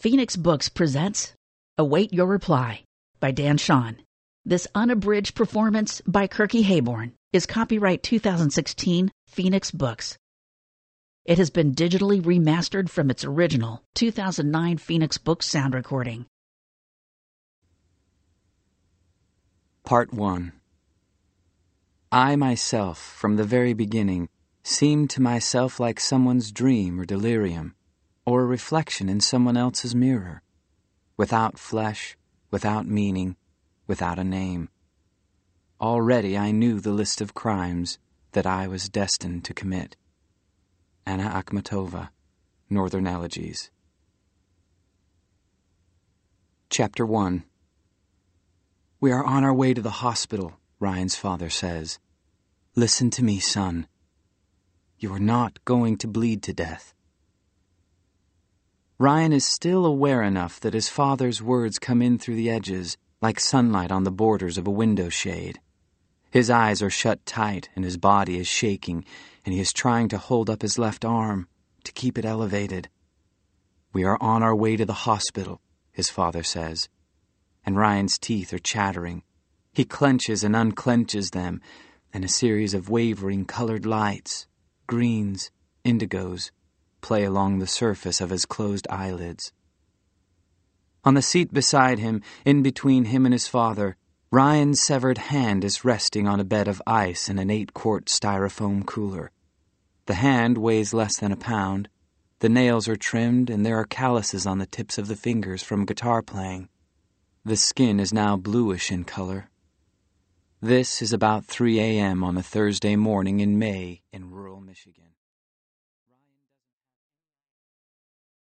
Phoenix Books presents Await Your Reply by Dan Shawn. This unabridged performance by Kirky Hayborn is copyright 2016 Phoenix Books. It has been digitally remastered from its original 2009 Phoenix Books sound recording. Part 1. I myself, from the very beginning, seemed to myself like someone's dream or delirium, or a reflection in someone else's mirror, without flesh, without meaning, without a name. Already I knew the list of crimes that I was destined to commit. Anna Akhmatova, Northern Elegies. Chapter 1. We are on our way to the hospital, Ryan's father says. Listen to me, son. You are not going to bleed to death. Ryan is still aware enough that his father's words come in through the edges, like sunlight on the borders of a window shade. His eyes are shut tight and his body is shaking, and he is trying to hold up his left arm, to keep it elevated. We are on our way to the hospital, his father says, and Ryan's teeth are chattering. He clenches and unclenches them, and a series of wavering colored lights, greens, indigos, play along the surface of his closed eyelids. On the seat beside him, in between him and his father, Ryan's severed hand is resting on a bed of ice in an 8-quart styrofoam cooler. The hand weighs less than a pound. The nails are trimmed, and there are calluses on the tips of the fingers from guitar playing. The skin is now bluish in color. This is about 3 a.m. on a Thursday morning in May in rural Michigan.